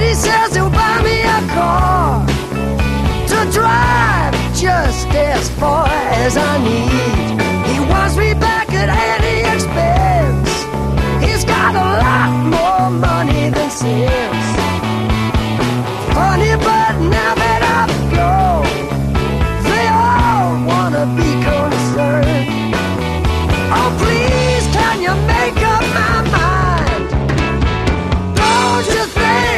He says he'll buy me a car to drive just as far as I need.